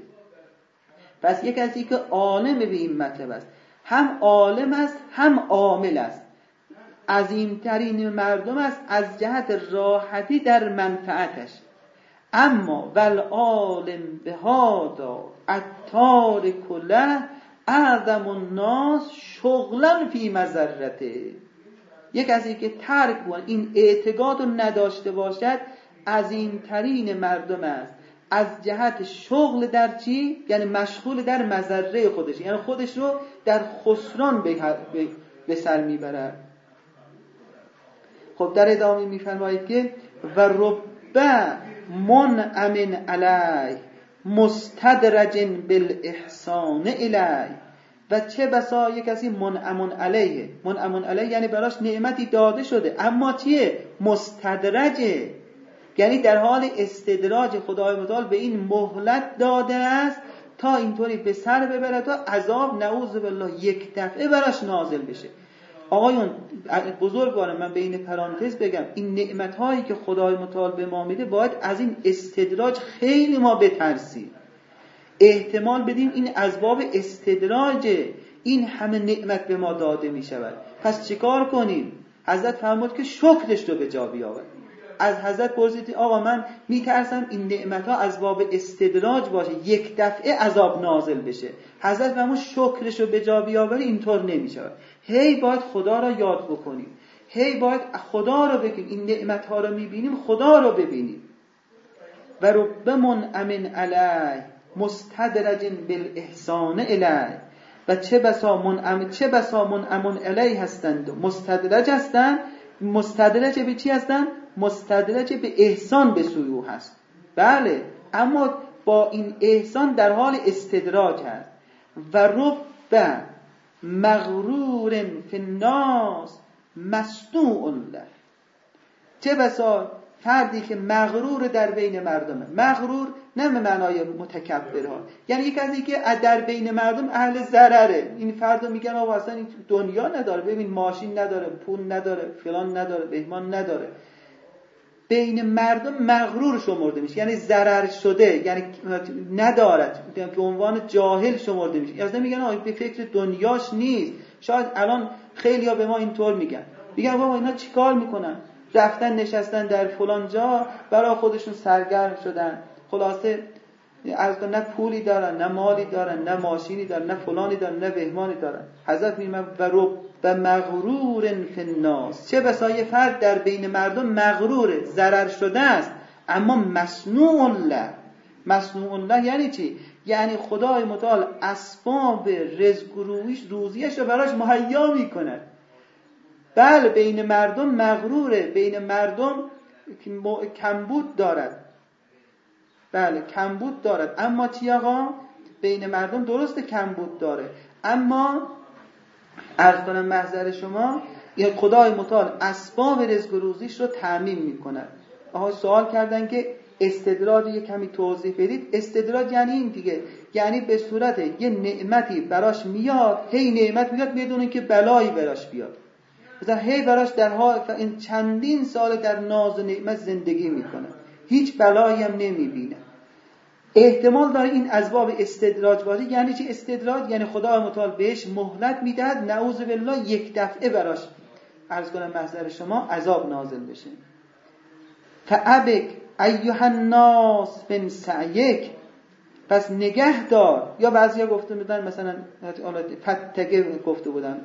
Speaker 1: پس یک کسی که عالم به این مطلب است، هم عالم است هم عامل است، عظیمترین مردم است از جهت راحتی در منفعتش. اما والعالم بهذا التارک له اعظم الناس شغلا فی مضرته. یک کسی که ترک بود، این اعتقاد رو نداشته باشد، عظیمترین مردم است از جهت شغل در چی؟ یعنی مشغول در مضره خودش، یعنی خودش رو در خسران به سر میبرد. خب در ادامه میفرمایید که و رب منعم علیه مستدرج بالاحسان الیه، و چه بسا یک کسی منعم علیه، منعم علیه یعنی براش نعمتی داده شده، اما چیه؟ مستدرجه، یعنی در حال استدراج خدای متعال به این مهلت داده است تا اینطوری به سر ببره تا عذاب نعوذ بالله یک دفعه براش نازل بشه. آقایون بزرگوارم، من بین پرانتز بگم این نعمت‌هایی که خدای متعال به ما میده باید از این استدراج خیلی ما بترسیم، احتمال بدیم این اسباب استدراج این همه نعمت به ما داده میشود. پس چیکار کنیم؟ حضرت فرمود که شکرش رو به جا بیاوریم. از حضرت پرسید آقا من میترسم این نعمت‌ها اسباب استدراج باشه، یک دفعه عذاب نازل بشه. حضرت فرمود شکرش رو به جا بیاوری، اینطور نمیشه. هی باید خدا را یاد بکنیم، هی باید خدا رو بگیم، این نعمت‌ها رو میبینیم خدا رو ببینیم. و رب منعم علیه مستدرج بالاحسان الیه، و چه بسا منعم چه بسا منعمون علیه هستند، مستدرج هستند. مستدرج به چی هستند؟ مستدرج به احسان به سوی او هست. بله، اما با این احسان در حال استدراج هست. و رب مغرور فی الناس مصنوع له. چه بسا فردی که مغرور در بین مردمه. مغرور نه به معنای متکبر ها، یعنی یک کسی که در بین مردم اهل ضرره. این فردو میگن آقا اصلا این دنیا نداره، ببین ماشین نداره، پول نداره، فلان نداره، بهمان نداره، بین مردم مغرور شمرده میشه، یعنی ضرر شده، یعنی ندارد، به عنوان جاهل شمرده میشه. از نمیگن آقا به فکر دنیاش نیست. شاید الان خیلی‌ها به ما اینطور میگن، میگن بابا اینا چیکار میکنن؟ رفتن نشستن در فلان جا برای خودشون سرگرم شدن، خلاصه از نه پولی دارن، نه مالی دارن، نه ماشینی دارن، نه فلانی دارن، نه بهمانی دارن. حضرت میگه و رب و مغرور فی الناس. چه بسا یه فرد در بین مردم مغروره، ضرر شده است، اما مصنوع له. مصنوع له یعنی چی؟ یعنی خدای متعال اسباب رزق و روزیش رو براش مهیا میکنه. بله، بین مردم مغروره، بین مردم کمبود دارد. بله کمبود دارد، اما چی آقا؟ بین مردم درست کمبود داره، اما عرض کنم محضر شما، یه خدای متعال اسباب رزق و روزیش رو تامین میکنه. آقا سوال کردن که استدراج یه کمی توضیح بدید. استدراج یعنی این دیگه، یعنی به صورت یه نعمتی براش میاد، هی نعمت میاد بدون اینکه بلایی براش بیاد. مثلا هی براش در حال این چندین سال در ناز و نعمت زندگی میکنه، هیچ بلایی هم نمیبینه. احتمال داره این اسباب استدراج باشه. یعنی چی استدراج؟ یعنی خدا متعال بهش مهلت میدهد، نعوذ بالله یک دفعه براش عرض کنم محضر شما عذاب نازل بشه. فابک ایها الناس من سعیک، پس نگه دار. یا بعضیا گفته بودن مثلا فتگه گفته بودن،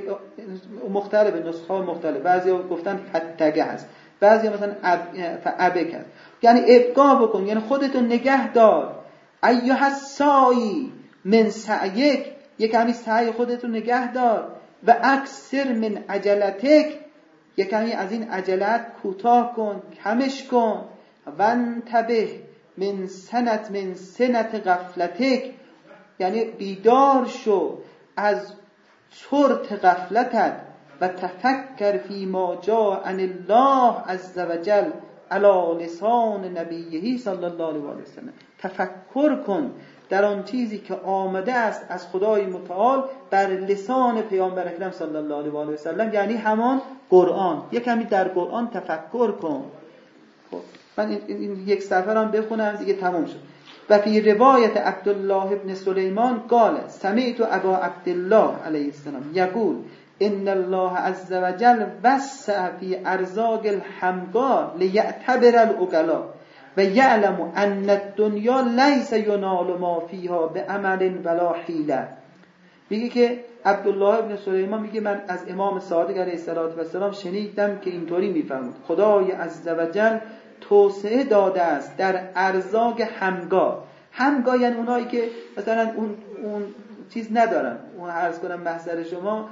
Speaker 1: مختلف نسخه مختلف، بعضیا گفتن فتگه هست، بعضیا مثلا فابک هست، یعنی ابقا بکن، یعنی خودتو نگه دار. ایها السعی من سعیک، یک کمی سعی خودتو نگه دار. و اکثر من عجلتک، یک کمی از این عجلت کوتاه کن، کمش کن. و انتبه من سنت من سنت غفلتک، یعنی بیدار شو از چرت غفلتت. و تفکر فی ما جاء عن الله عز وجل علی لسان نبیه صلی الله علیه و سلم. تفکر کن در آن چیزی که آمده است از خدای متعال بر لسان پیامبر اکرم صلی الله علیه و سلم، یعنی همان قرآن. یک کمی در قرآن تفکر کن. خب من این, این یک صفحه هم بخونم دیگه تموم شد. و فی روایت عبدالله ابن سلیمان قال سمعت ابا عبدالله علیه السلام یقول ان الله عز وجل وسع فی ارزاق الحمقا لیعتبر العقلاء و یعلم ان الدنیا لیس ینال ما فیها بعمل ولا حیله. میگه که عبدالله ابن سلیمان میگه من از امام صادق علیه السلام شنیدم که اینطوری میفرمود خدای عز وجل توسعه داده است در ارزاق همگا. همگا یعنی اونایی که مثلا اون اون چیز ندارن، اون عرض کنم محضر شما،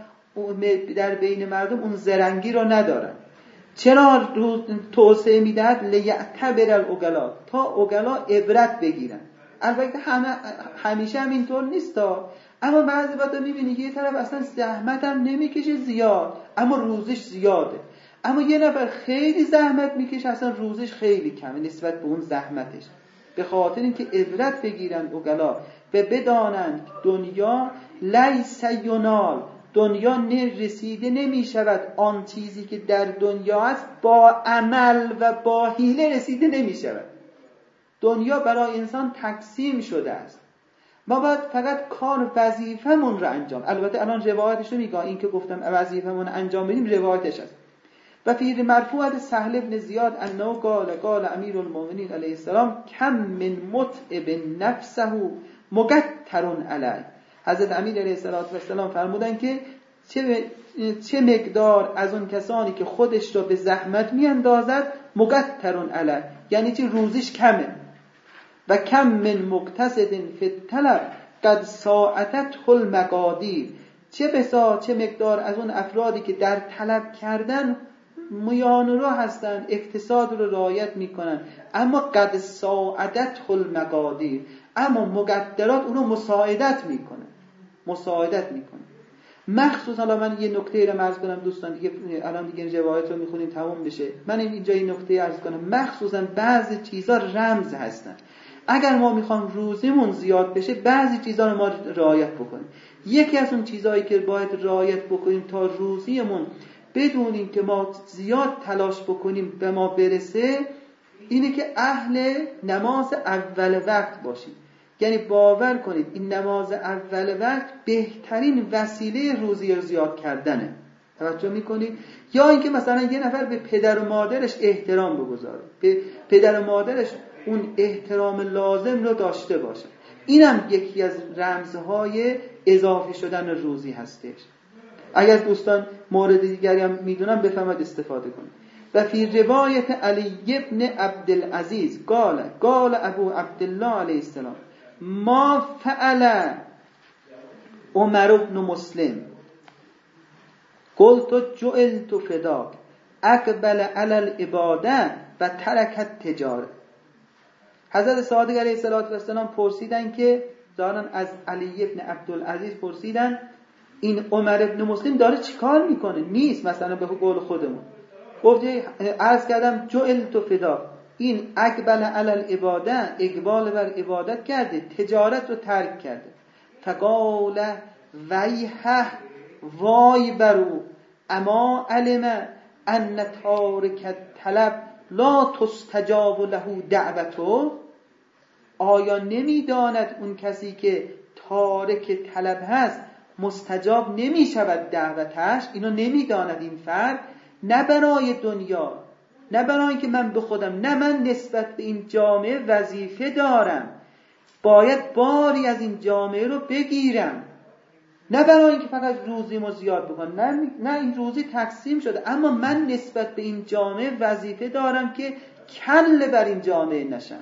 Speaker 1: در بین مردم اون زرنگی رو ندارن. چرا توسعه میدهد؟ لیعتبر العقلاء، تا عقلا عبرت بگیرن. البته همه همیشه هم اینطور نیست ها، اما بعضی وقتا میبینی که یه طرف اصلا زحمت هم نمیکشه زیاد اما روزش زیاده، اما یه نفر خیلی زحمت میکشه اصلا روزش خیلی کمه نسبت به اون زحمتش. به خاطر اینکه عبرت بگیرن عقلا و بدانند دنیا لیس ینال، دنیا رسیده نمی شود آن چیزی که در دنیا است با عمل و با حیله رسیده نمی شود. دنیا برای انسان تقسیم شده است، ما باید فقط کار وظیفمون رو انجام. البته الان روایتش رو میگم، این که گفتم وظیفمون انجام بدیم روایتش است. و فی مرفوعه سهل بن زیاد انه قال قال امیر المؤمنین علیه السلام کم من متعب نفسه مقتر علی. حضرت امیر علیه السلام فرمودن که چه چه مقدار از اون کسانی که خودش رو به زحمت میاندازد مقتر علی، یعنی چه روزش کمه. و کم من مقتصد فی الطلب قد ساعتت خل مقادیر، چه بسا چه مقدار از اون افرادی که در طلب کردن میان رو هستن، اقتصاد رو رعایت میکنن، اما قد ساعدت خل مقادیر، اما مقدرات اونو مساعدت میکنه مساعدت میکنه مخصوصا. حالا من یه نکته رو عرض کنم دوستان، دیگه الان دیگه روایت رو میخونیم تموم بشه، من اینجا این نکته عرض کنم، مخصوصا بعضی چیزا رمز هستن. اگر ما میخوام روزیمون زیاد بشه بعضی چیزا رو ما رعایت بکنیم. یکی از اون چیزایی که باید رعایت بکنیم تا روزیمون بدونیم که ما زیاد تلاش بکنیم به ما برسه، اینه که اهل نماز اول وقت باشیم. یعنی باور کنید این نماز اول وقت بهترین وسیله روزی رو زیاد کردنه. توجه میکنید؟ یا اینکه مثلا یه نفر به پدر و مادرش احترام بگذاره، به پدر و مادرش اون احترام لازم رو داشته باشه. اینم یکی از رمزهای اضافه شدن روزی هستش. اگر دوستان مورد دیگری هم میدونن بفهمید استفاده کنید. و فی روایت علی ابن عبدالعزیز قال قال ابو عبدالله علیه السلام ما فعل عمر بن مسلم قلت جعلت فداک اقبل علی العباده و ترکت تجاره. حضرت صادق علیه السلام پرسیدن که دارن از علی ابن عبدالعزیز پرسیدن این عمر ابن مسلم داره چیکار میکنه؟ نیست مثلا به قول خودمون گفت عرض کردم جعلت فدا، این اقبل علی العباده، اقبال بر عبادت کرده، تجارت رو ترک کرده. فقال ویحه وای برو اما علم ان تارک طلب لا تستجاب له دعوتو، آیا نمیداند اون کسی که تارک طلب هست مستجاب نمی شود دعوتش؟ اینو نمیداند این فرد، نه برای دنیا، نه برای که من به خودم، نه من نسبت به این جامعه وظیفه دارم باید باری از این جامعه رو بگیرم، نه برای اینکه فقط روزیمو زیاد بکنم، نه نه این روزی تقسیم شده، اما من نسبت به این جامعه وظیفه دارم که کل بر این جامعه نشم.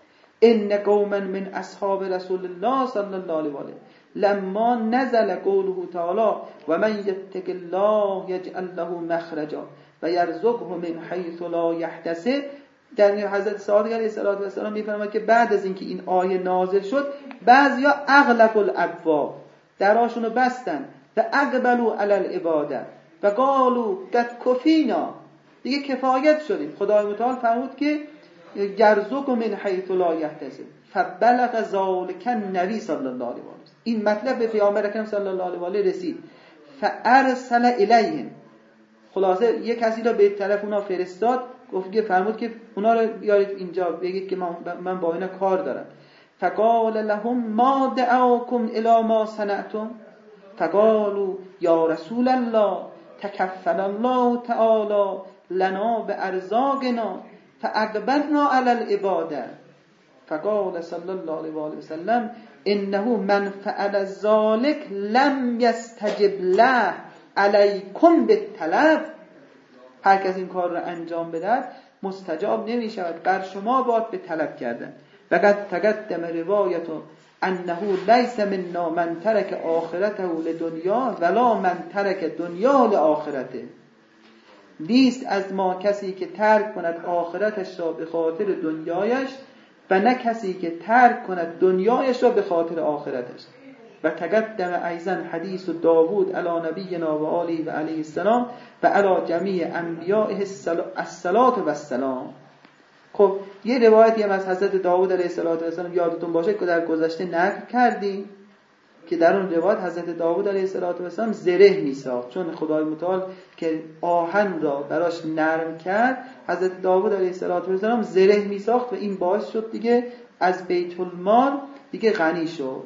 Speaker 1: ان قوما من اصحاب رسول الله صلی الله علیه و آله لما نزل قوله تعالی و من یتق الله یجعل له مخرجا و یرزقه من حیث لا یحتسب، در حضرت صادق علیه السلام میفرماید که بعد از اینکه این آیه نازل شد بعضیا اغلق الابواب، دراشونو بستن و اقبلوا علی العباده و قالوا قد کفینا، دیگه کفایت شدیم. خدای متعال فرمود که یرزق من حیث لا یحتسب فبلغ ذلک النبی صلی الله علیه و آله، این مطلب به پیامبر اکرم صلی الله علیه و آله رسید. فارسل الیهم، خلاصه یک کسی را به طرف اونا فرستاد، گفت که فرمود که اونا رو بیارید اینجا بگید که من با اینا کار دارم. فقال لهم ما دعاكم الى ما صنعتم فقالوا یا رسول الله تکفل الله تعالی لنا بارزاقنا فاقبلنا على العباده فقال صلی الله علیه و آله و سلم انه من فعل ذلك لم يستجب له علیکم بالطلب، هر کس این کار را انجام بدهد مستجاب نمی شود بر شما باید به طلب کردن. وقد تقدم روایت انه لیس منا من ترک آخرته لدنیا ولا من ترک دنیا لآخرته، نیست از ما کسی که ترک کند آخرتش را به خاطر دنیایش و نه کسی که ترک کند دنیایش را به خاطر آخرتش. و تقدم ایضا حدیث داوود علی نبینا و آله و علیه السلام و علی جمیع انبیائه الصلاة و السلام. خب یه روایتی هم از حضرت داوود علیه السلام یادتون باشه که در گذشته نقل کردیم که در اون روایت حضرت داوود علیه السلام زره میساخت، چون خدای متعال که آهن را براش نرم کرد، حضرت داوود علیه السلام زره میساخت و این باعث شد دیگه از بیت المال دیگه غنی شد.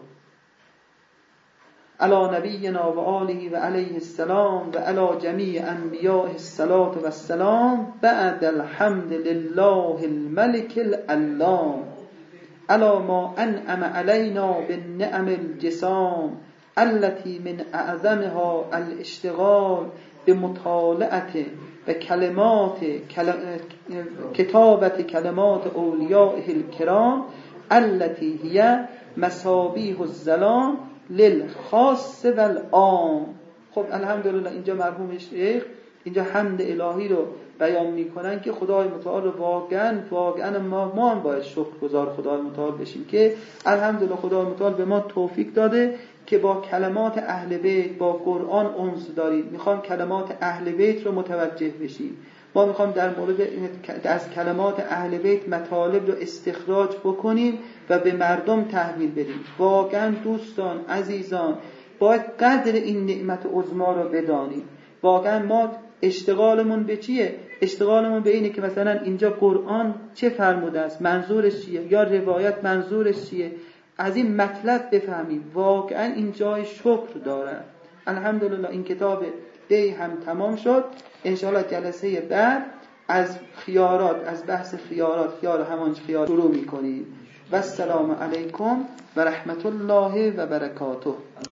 Speaker 1: علی نبینا و آله و علیه السلام و علی جمیع انبیاء الصلاة و السلام بعد الحمد لله الملك العلام علی ما انعم علینا بالنعم الجسام التي من اعظمها الاشتغال بمطالعه و کلمات کتابت کلمات اولیاء الکرام التي هي مصابیح الظلام للخاص والعام. خب الحمدلله اینجا مرحوم شیخ اینجا حمد الهی رو بیان میکنن که خدای متعال رو واقعا واقعا ما ما هم باید شکرگزار خدای متعال بشیم که الحمدلله خدای متعال به ما توفیق داده که با کلمات اهل بیت با قرآن انس داریم. میخوام کلمات اهل بیت رو متوجه بشیم. ما میخوام در مورد از کلمات اهل بیت مطالب رو استخراج بکنیم و به مردم تحویل بدیم. واقعا دوستان عزیزان باید قدر این نعمت عظما رو بدانیم. واقعا ما اشتغالمون به چیه؟ اشتغالمون به اینه که مثلا اینجا قرآن چه فرموده است، منظورش چیه، یا روایت منظورش چیه، از این مطلب بفهمیم. واقعا این جای شکر داره. الحمدلله این کتاب دی هم تمام شد. انشاءالله جلسه بعد از خیارات، از بحث خیارات خیار همان خیار شروع میکنیم. و السلام علیکم و رحمت الله و برکاته.